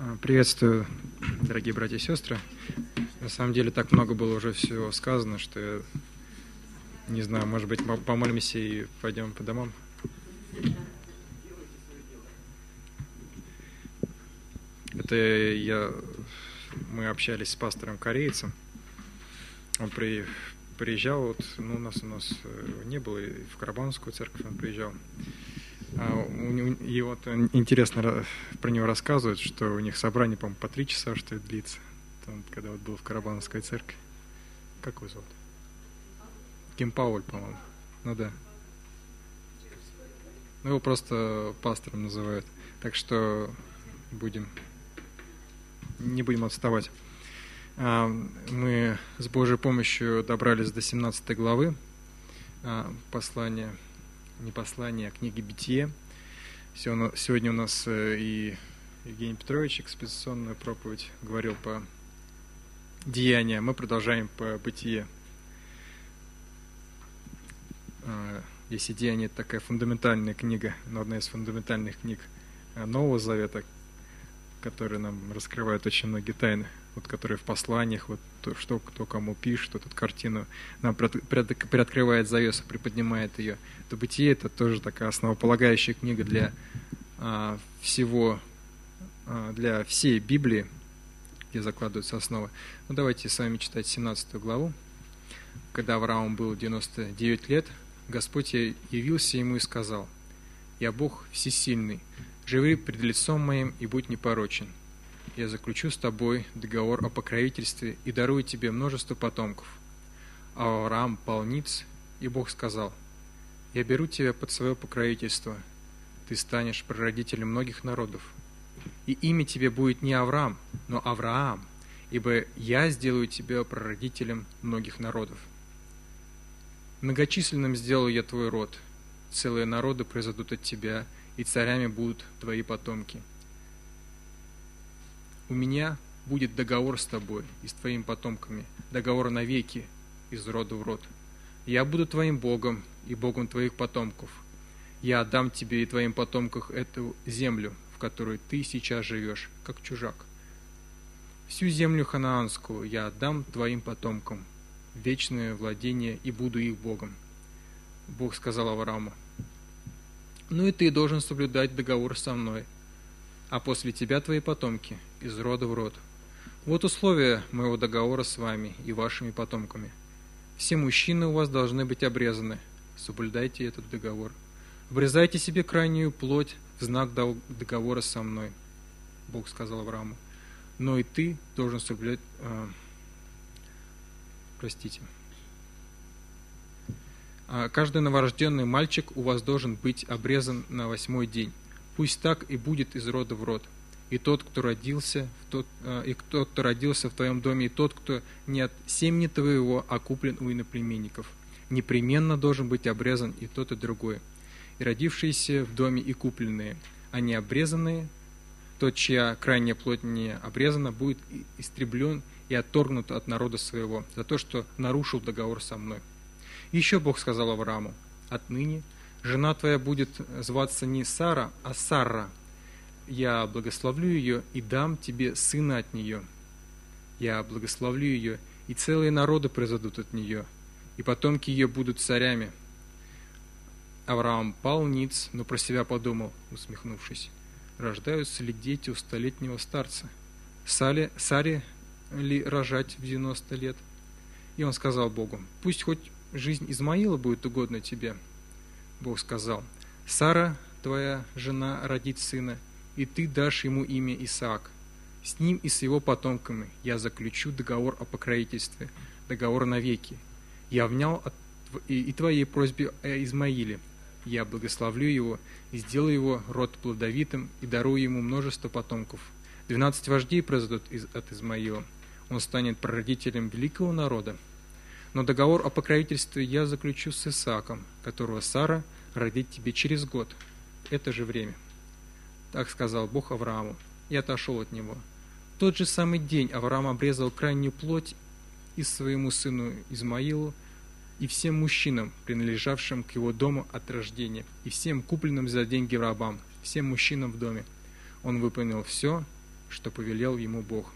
Приветствую, дорогие братья и сестры. На самом деле так много было уже всего сказано, что я не знаю, может быть, помолимся и пойдем по домам. Мы общались с пастором-корейцем. Он приезжал, у нас не было, и в Карабановскую церковь он приезжал. И вот интересно про него рассказывают, что у них собрание, по-моему, по 3 часа, что это длится. Когда вот был в Карабановской церкви. Как его зовут? Ким Пауль, по-моему. Ну да. Его просто пастором называют. Так что не будем отставать. Мы с Божьей помощью добрались до 17 главы книги «Бытие». Сегодня у нас и Евгений Петрович экспозиционную проповедь говорил по Деяния. Мы продолжаем по Бытие. Если Деяния — это такая фундаментальная книга, но одна из фундаментальных книг Нового Завета, которая нам раскрывает очень многие тайны, которые в посланиях, что кто кому пишет, эту картину нам приоткрывает завесу, приподнимает ее. То Бытие — это тоже такая основополагающая книга для всей Библии, где закладываются основы. Давайте с вами читать 17 главу. Когда Аврааму было 99 лет, Господь явился ему и сказал: «Я Бог всесильный, живи пред лицом моим и будь непорочен. Я заключу с тобой договор о покровительстве и дарую тебе множество потомков». А Авраам пал ниц, и Бог сказал: «Я беру тебя под свое покровительство, ты станешь прародителем многих народов. И имя тебе будет не Авраам, но Авраам, ибо я сделаю тебя прародителем многих народов. Многочисленным сделаю я твой род, целые народы произойдут от тебя, и царями будут твои потомки. У меня будет договор с тобой и с твоими потомками, договор навеки, из рода в род. Я буду твоим Богом и Богом твоих потомков. Я отдам тебе и твоим потомкам эту землю, в которой ты сейчас живешь, как чужак. Всю землю ханаанскую я отдам твоим потомкам, вечное владение, и буду их Богом». Бог сказал Аврааму: «Ну и ты должен соблюдать договор со мной, а после тебя твои потомки, из рода в род. Вот условия моего договора с вами и вашими потомками. Все мужчины у вас должны быть обрезаны. Соблюдайте этот договор. Обрезайте себе крайнюю плоть в знак договора со мной». Бог сказал Аврааму: «Но и ты должен соблюдать...» «Каждый новорожденный мальчик у вас должен быть обрезан на 8-й день. Пусть так и будет из рода в род. И тот, кто родился в твоем доме, и тот, кто не от семени твоего, а куплен у иноплеменников, непременно должен быть обрезан и тот, и другой. И родившиеся в доме, и купленные, а не обрезанные, тот, чья крайняя плоть не обрезана, будет истреблен и отторгнут от народа своего за то, что нарушил договор со мной». Еще Бог сказал Аврааму: «Отныне жена твоя будет зваться не Сара, а Сарра. Я благословлю ее и дам тебе сына от нее. Я благословлю ее, и целые народы произойдут от нее, и потомки ее будут царями». Авраам пал ниц, но про себя подумал, усмехнувшись: «Рождаются ли дети у 100-летнего старца? Саре ли рожать в 90 лет?» И он сказал Богу: «Пусть хоть жизнь Измаила будет угодна тебе». Бог сказал: «Сара, твоя жена, родит сына, и ты дашь ему имя Исаак. С ним и с его потомками я заключу договор о покровительстве, договор навеки. Я внял и твоей просьбе о Измаиле. Я благословлю его и сделаю его род плодовитым и дарую ему множество потомков. 12 вождей произойдут от Измаила. Он станет прародителем великого народа. Но договор о покровительстве я заключу с Исааком, которого Сара родит тебе через год, это же время». Так сказал Бог Аврааму и отошел от него. В тот же самый день Авраам обрезал крайнюю плоть и своему сыну Измаилу, и всем мужчинам, принадлежавшим к его дому от рождения, и всем купленным за деньги рабам, всем мужчинам в доме. Он выполнил все, что повелел ему Бог.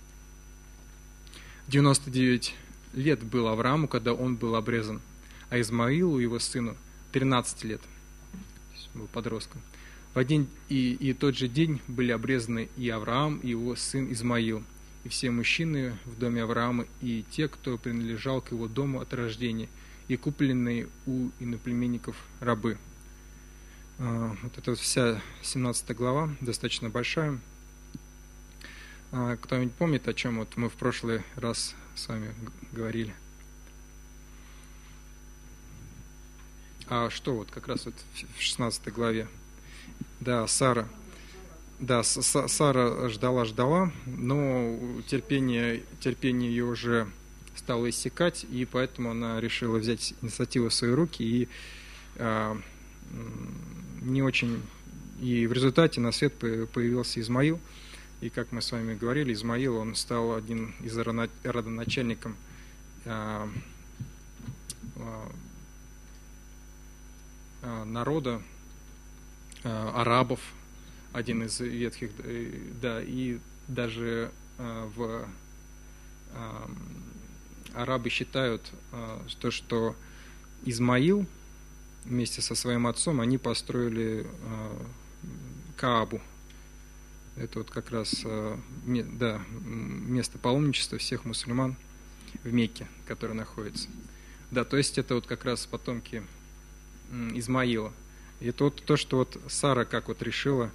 99 лет было Аврааму, когда он был обрезан, а Измаилу, его сыну, 13 лет. То есть он был подростком. В один и тот же день были обрезаны и Авраам, и его сын Измаил, и все мужчины в доме Авраама, и те, кто принадлежал к его дому от рождения, и купленные у иноплеменников рабы. Вот это вот вся 17 глава, достаточно большая. Кто-нибудь помнит, о чем вот мы в прошлый раз с вами говорили? А что вот как раз вот в 16 главе? Да, Сара. Да, Сара ждала, но терпение ее уже стало иссякать, и поэтому она решила взять инициативу в свои руки, и не очень... И в результате на свет появился Измаил, и, как мы с вами говорили, Измаил, он стал один из родоначальников народа, арабов, один из ветхих, да, и даже арабы считают, что Измаил вместе со своим отцом, они построили Каабу. Это вот как раз место паломничества всех мусульман в Мекке, которое находится. Да, то есть это вот как раз потомки Измаила. И это вот то, что вот Сара как вот решила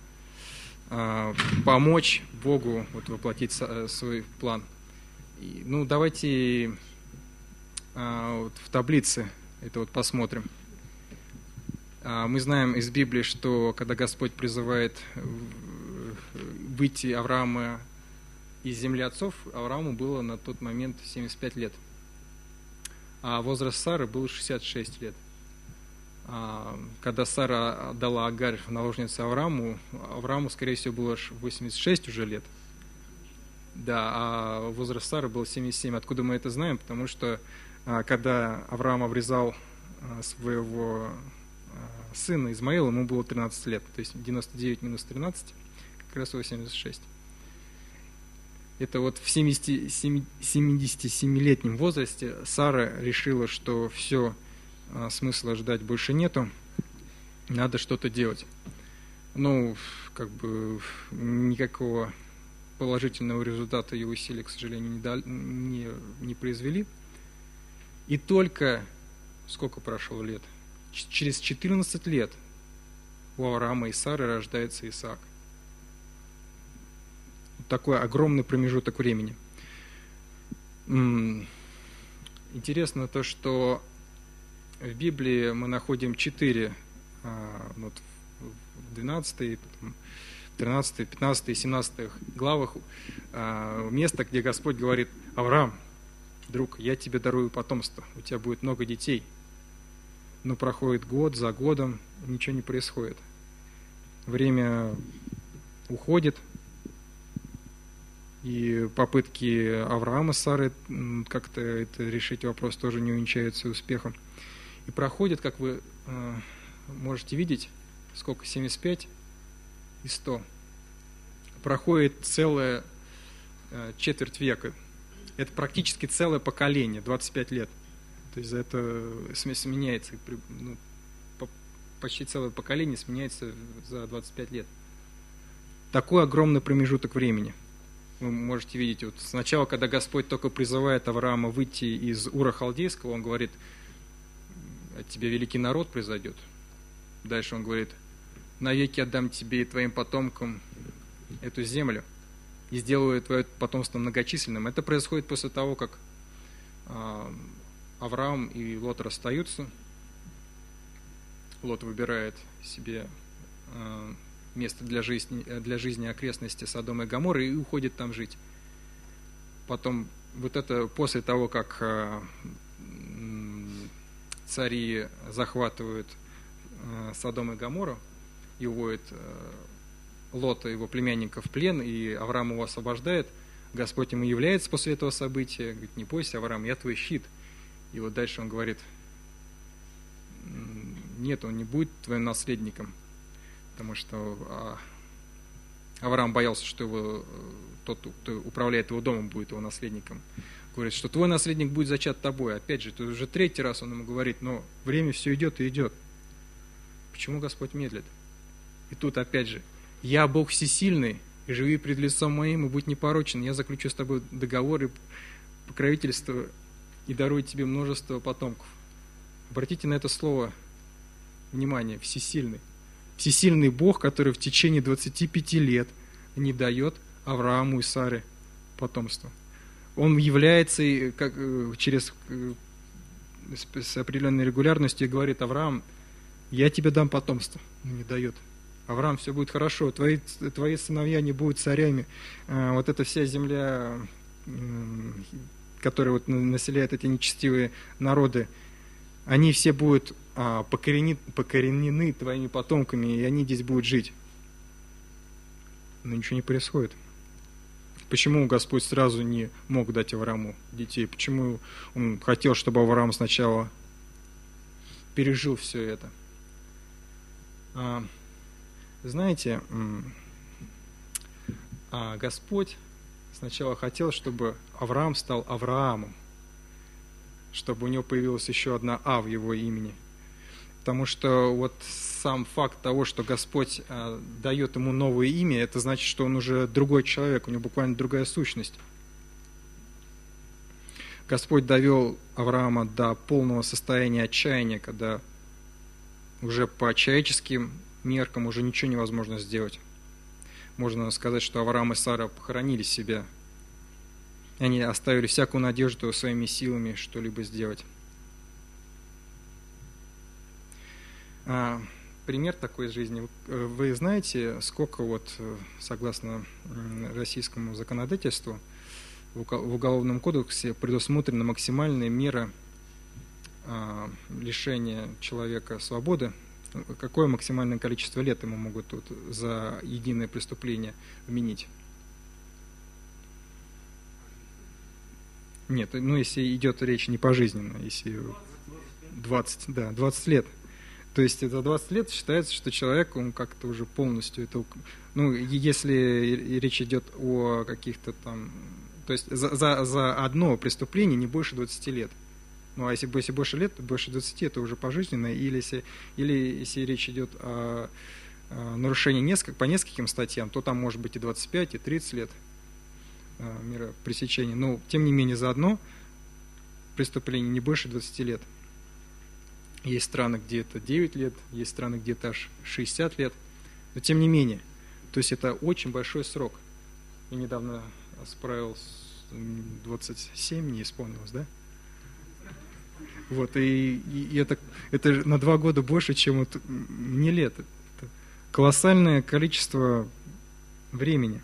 помочь Богу вот воплотить свой план. И, ну, давайте вот в таблице это вот посмотрим. Мы знаем из Библии, что когда Господь призывает выйти Авраама из земли отцов, Аврааму было на тот момент 75 лет, а возраст Сары был 66 лет. Когда Сара отдала Агарь в наложницу Аврааму, скорее всего, было 86 уже лет. Да, а возраст Сары был 77. Откуда мы это знаем? Потому что когда Авраам обрезал своего сына Измаила, ему было 13 лет. То есть 99 минус 13, как раз 86. Это вот в 77-летнем возрасте Сара решила, что все, смысла ждать больше нету, надо что-то делать. Ну, как бы никакого положительного результата ее усилия, к сожалению, не произвели. И только сколько прошло лет? Через 14 лет у Авраама и Сары рождается Исаак. Такой огромный промежуток времени. Интересно то, что в Библии мы находим 4, вот в 12, 13, 15 и 17 главах место, где Господь говорит: Авраам, друг, я тебе дарую потомство, у тебя будет много детей. Но проходит год за годом, ничего не происходит. Время уходит, и попытки Авраама с Сарой как-то это решить вопрос тоже не увенчаются успехом. И проходит, как вы можете видеть, сколько, 75 и 100. Проходит целая четверть века. Это практически целое поколение, 25 лет. То есть за это сменяется, ну, почти целое поколение сменяется за 25 лет. Такой огромный промежуток времени. Вы можете видеть, вот сначала, когда Господь только призывает Авраама выйти из Ура Халдейского, Он говорит: от тебя великий народ произойдет. Дальше Он говорит: навеки отдам тебе и твоим потомкам эту землю и сделаю твое потомство многочисленным. Это происходит после того, как Авраам и Лот расстаются. Лот выбирает себе место для жизни окрестности Содома и Гоморры и уходит там жить. Потом, вот это после того, как цари захватывают Содом и Гоморру и уводят Лота, его племянника, в плен, и Авраам его освобождает, Господь ему является после этого события, говорит: не бойся, Авраам, я твой щит. И вот дальше он говорит: нет, он не будет твоим наследником, потому что Авраам боялся, что его тот, кто управляет его домом, будет его наследником. Говорит, что твой наследник будет зачат тобой. Опять же, это уже третий раз он ему говорит, но время все идет и идет. Почему Господь медлит? И тут опять же, я Бог всесильный, и живи пред лицом моим, и будь непорочен. Я заключу с тобой договор и покровительство, и дарую тебе множество потомков. Обратите на это слово внимание, всесильный. Всесильный Бог, который в течение 25 лет не дает Аврааму и Саре потомство. Он является как, с определенной регулярностью и говорит: Авраам, я тебе дам потомство. Он не дает. Авраам, все будет хорошо, твои сыновья не будут царями. Вот эта вся земля, которая вот населяет эти нечестивые народы, они все будут покоренены твоими потомками, и они здесь будут жить. Но ничего не происходит. Почему Господь сразу не мог дать Аврааму детей? Почему Он хотел, чтобы Авраам сначала пережил все это? Знаете, Господь сначала хотел, чтобы Авраам стал Авраамом, чтобы у него появилась еще одна А в его имени. Потому что вот сам факт того, что Господь дает ему новое имя, это значит, что он уже другой человек, у него буквально другая сущность. Господь довел Авраама до полного состояния отчаяния, когда уже по человеческим меркам уже ничего невозможно сделать. Можно сказать, что Авраам и Сара похоронили себя. Они оставили всякую надежду своими силами что-либо сделать. Пример такой из жизни. Вы знаете, сколько вот, согласно российскому законодательству, в Уголовном кодексе предусмотрена максимальная мера лишения человека свободы? Какое максимальное количество лет ему могут тут за единое преступление вменить? Нет, ну если идет речь не пожизненно, если 20 лет. То есть за 20 лет считается, что человек, он как-то уже полностью это... Ну, если речь идет о каких-то там... То есть за одно преступление не больше 20 лет. Ну, а если больше лет, то больше 20, это уже пожизненно. Или если речь идет о нарушении по нескольким статьям, то там может быть и 25, и 30 лет мера пресечения. Но, тем не менее, за одно преступление не больше 20 лет. Есть страны, где это 9 лет, есть страны, где это аж 60 лет. Но, тем не менее, то есть это очень большой срок. Я недавно справился, 27 не исполнилось, да? Вот, и это на 2 года больше, чем вот мне лет. Это колоссальное количество времени.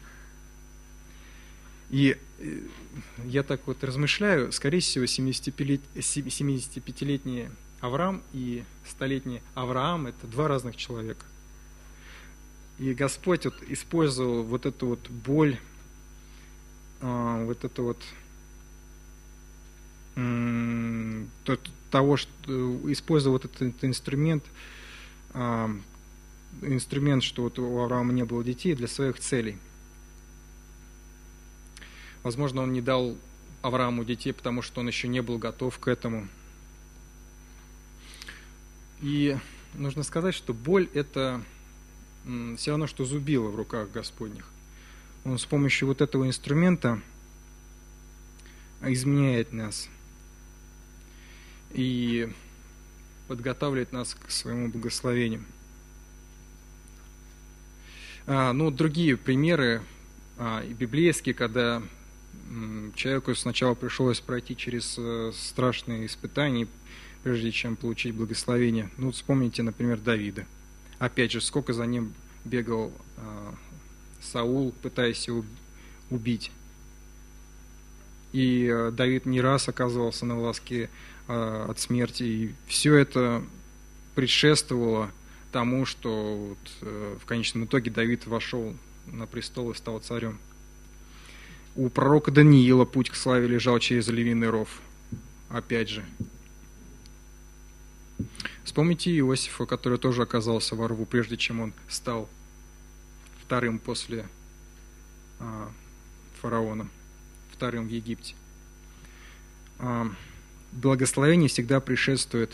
И я так вот размышляю, скорее всего, 75-летний Авраам и 100-летний Авраам – это 2 разных человека. И Господь вот использовал вот эту вот боль, вот это вот того, что использовал вот этот инструмент, что вот у Авраама не было детей, для своих целей. Возможно, он не дал Аврааму детей, потому что он еще не был готов к этому. И нужно сказать, что боль – это все равно, что зубило в руках Господних. Он с помощью вот этого инструмента изменяет нас и подготавливает нас к своему благословению. Ну, другие примеры библейские, когда человеку сначала пришлось пройти через страшные испытания, прежде чем получить благословение. Ну, вспомните, например, Давида. Опять же, сколько за ним бегал Саул, пытаясь его убить. И Давид не раз оказывался на волоске от смерти. И все это предшествовало тому, что вот, в конечном итоге Давид вошел на престол и стал царем. У пророка Даниила путь к славе лежал через львиный ров. Опять же. Вспомните Иосифа, который тоже оказался во рву, прежде чем он стал вторым после фараоном, вторым в Египте. Благословению всегда предшествует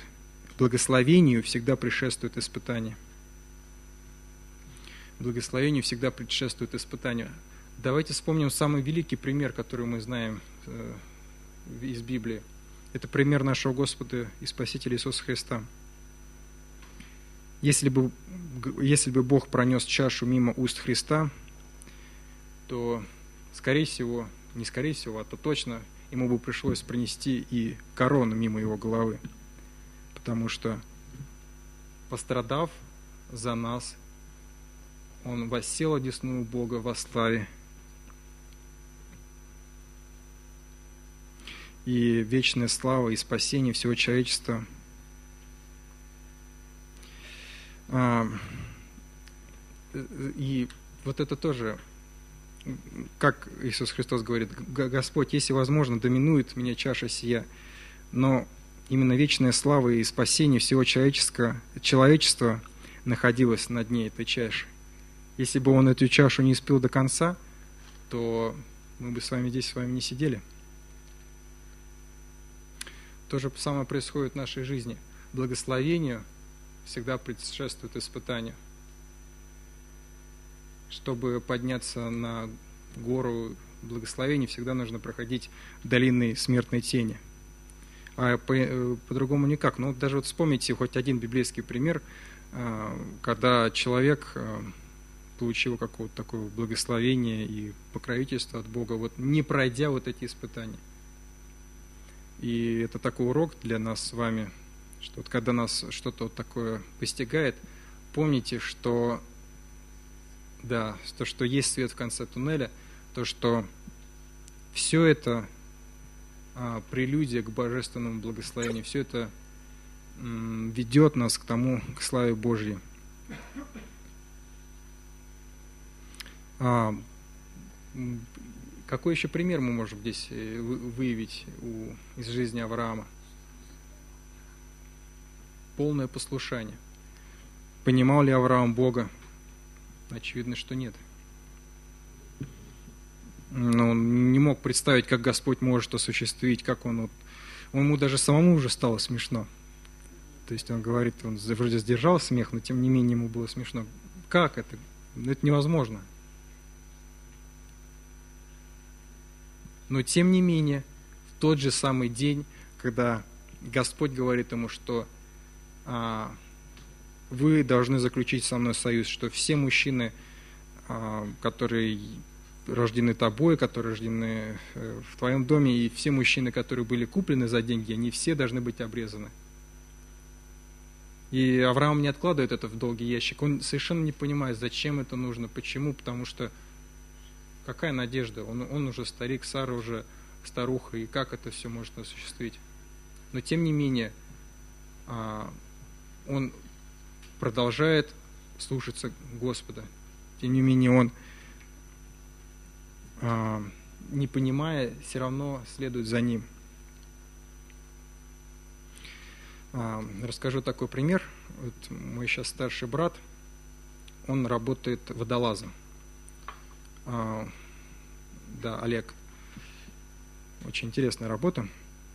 испытание. Благословению всегда предшествует испытание. Давайте вспомним самый великий пример, который мы знаем из Библии. Это пример нашего Господа и Спасителя Иисуса Христа. Если бы Бог пронес чашу мимо уст Христа, то, то точно ему бы пришлось принести и корону мимо его головы. Потому что, пострадав за нас, он воссел одесную Бога во славе. И вечная слава и спасение всего человечества. И вот это тоже, как Иисус Христос говорит: «Господь, если возможно, доминует меня чаша сия». Но именно вечная слава и спасение всего человечества находилось на дне этой чаши. Если бы он эту чашу не испил до конца, то мы бы здесь с вами не сидели. То же самое происходит в нашей жизни. Благословению всегда предшествует испытанию. Чтобы подняться на гору благословений, всегда нужно проходить долины смертной тени. А по-другому никак. Ну, даже вот вспомните хоть один библейский пример, когда человек получил какое-то такое благословение и покровительство от Бога, вот не пройдя вот эти испытания. И это такой урок для нас с вами, что вот когда нас что-то вот такое постигает, помните, что что есть свет в конце туннеля, то, что все это прелюдия к божественному благословению, все это ведет нас к славе Божьей. Какой еще пример мы можем здесь выявить из жизни Авраама? Полное послушание. Понимал ли Авраам Бога? Очевидно, что нет. Но он не мог представить, как Господь может осуществить, как ему даже самому уже стало смешно. То есть он говорит, он вроде сдержал смех, но тем не менее ему было смешно. Как это? Это невозможно. Но тем не менее, в тот же самый день, когда Господь говорит ему, что вы должны заключить со мной союз, что все мужчины, которые рождены тобой, которые рождены в твоем доме, и все мужчины, которые были куплены за деньги, они все должны быть обрезаны. И Авраам не откладывает это в долгий ящик. Он совершенно не понимает, зачем это нужно, почему, потому что какая надежда? Он уже старик, Сара уже старуха, и как это все можно осуществить? Но тем не менее, он продолжает слушаться Господа. Тем не менее, он, не понимая, все равно следует за ним. Расскажу такой пример. Вот мой сейчас старший брат, он работает водолазом. Олег. Очень интересная работа.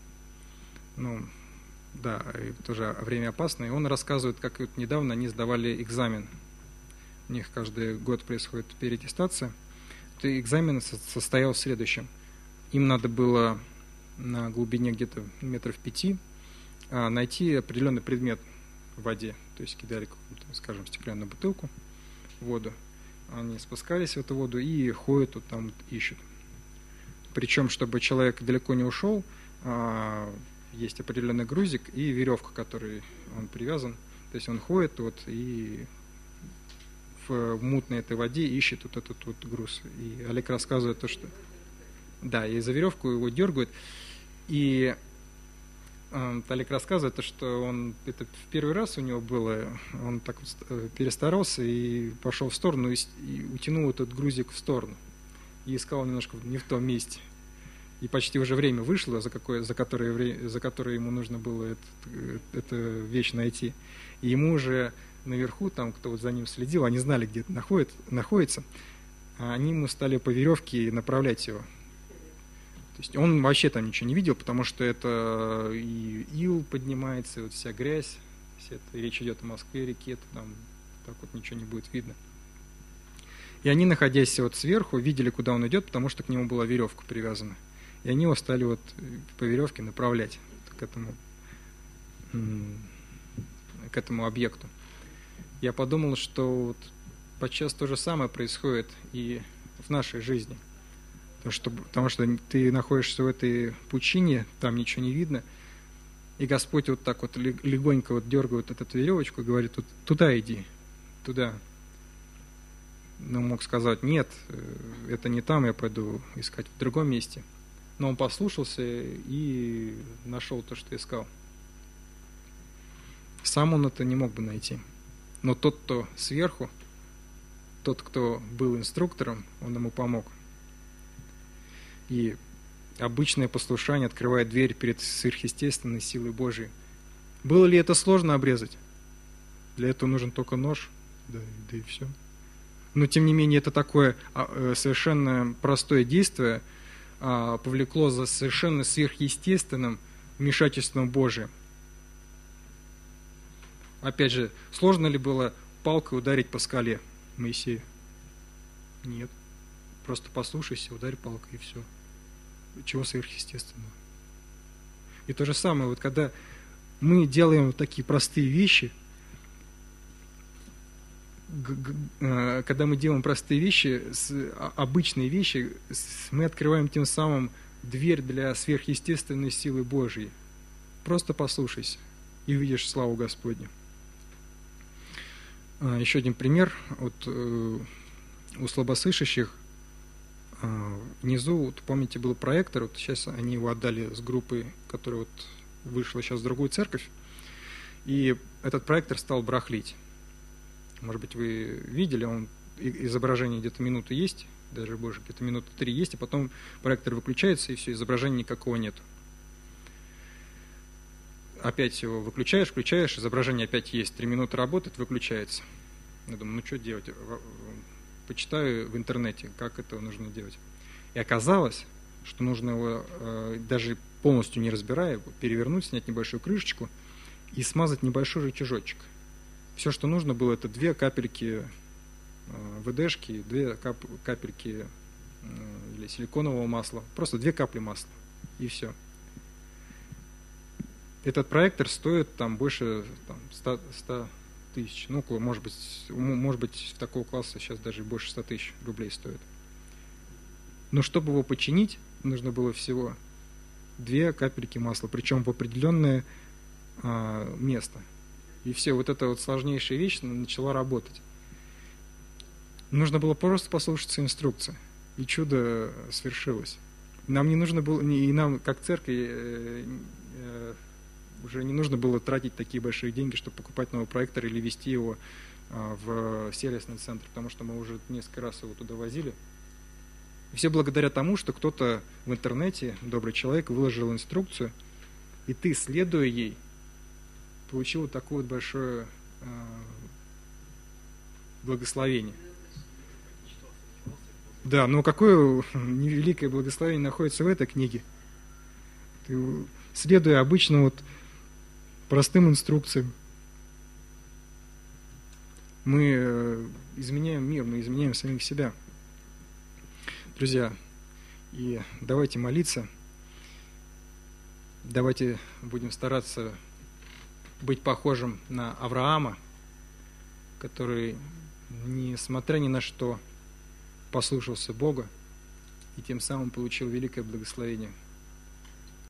И тоже время опасное. И он рассказывает, как вот недавно они сдавали экзамен. У них каждый год происходит переаттестация. Экзамен состоял в следующем. Им надо было на глубине где-то метров 5 найти определенный предмет в воде. То есть кидали какую-то, скажем, стеклянную бутылку в воду. Они спускались в эту воду и ходят, там ищут. Причем, чтобы человек далеко не ушел, есть определенный грузик и веревка, к которой он привязан. То есть он ходит и в мутной этой воде ищет этот груз. И Олег рассказывает то, что... и за веревку его дергают. И Олег рассказывает то, что это в первый раз у него было, он так перестарался и пошел в сторону, и утянул этот грузик в сторону. И искал немножко не в том месте. И почти уже время вышло, за которое ему нужно было эту вещь найти. И ему уже наверху, там кто за ним следил, они знали, где это находится, они ему стали по веревке направлять его. То есть он вообще там ничего не видел, потому что это и ил поднимается, и вот вся грязь, вся это, речь идет о Москве, реке, то там так вот ничего не будет видно. И они, находясь вот сверху, видели, куда он идет, потому что к нему была веревка привязана. И они его стали вот по веревке направлять к этому объекту. Я подумал, что вот подчас то же самое происходит и в нашей жизни. Потому что ты находишься в этой пучине, там ничего не видно, и Господь вот так вот легонько вот дергает эту веревочку и говорит: туда иди, туда. Но мог сказать: нет, это не там, я пойду искать в другом месте. Но он послушался и нашел то, что искал. Сам он это не мог бы найти. Но тот, кто сверху, тот, кто был инструктором, он ему помог. И обычное послушание открывает дверь перед сверхъестественной силой Божией. Было ли это сложно обрезать? Для этого нужен только нож, да и все. Но тем не менее это такое совершенно простое действие повлекло за совершенно сверхъестественным вмешательством Божиим. Опять же, сложно ли было палкой ударить по скале Моисею? Нет. Просто послушайся, ударь палкой, и все. Чего сверхъестественного? И то же самое, вот когда мы делаем вот такие простые вещи, обычные вещи, мы открываем тем самым дверь для сверхъестественной силы Божьей. Просто послушайся, и увидишь славу Господню. Еще один пример. Вот у слабослышащих внизу, вот, помните, был проектор, вот сейчас они его отдали с группы, которая вот вышла сейчас в другую церковь, и этот проектор стал барахлить. Может быть, вы видели, изображение где-то минуты есть, даже больше, где-то минуты 3 есть, и потом проектор выключается, и все, изображения никакого нет. Опять его выключаешь, включаешь, изображение опять есть, 3 минуты работает, выключается. Я думаю, что делать? Почитаю в интернете, как это нужно делать. И оказалось, что нужно его, даже полностью не разбирая, перевернуть, снять небольшую крышечку и смазать небольшой рычажочек. Все, что нужно было, это 2 капельки ВДшки, 2 капельки или силиконового масла. Просто 2 капли масла. И все. Этот проектор стоит там больше 100 тысяч. Ну, около, может быть, такого класса сейчас даже больше 100 тысяч рублей стоит. Но чтобы его починить, нужно было всего 2 капельки масла, причем в определенное место. И все, вот эта вот сложнейшая вещь начала работать. Нужно было просто послушаться инструкции, и чудо свершилось. Нам не нужно было, и нам, как церкви, уже не нужно было тратить такие большие деньги, чтобы покупать новый проектор или везти его в сервисный центр, потому что мы уже несколько раз его туда возили. И все благодаря тому, что кто-то в интернете, добрый человек, выложил инструкцию, и ты, следуя ей, получил вот такое вот большое благословение. Да, но какое невеликое благословение находится в этой книге. Ты, следуя обычно вот простым инструкциям, мы изменяем мир, мы изменяем самих себя. Друзья, и давайте молиться, давайте будем стараться быть похожим на Авраама, который, несмотря ни на что, послушался Бога и тем самым получил великое благословение.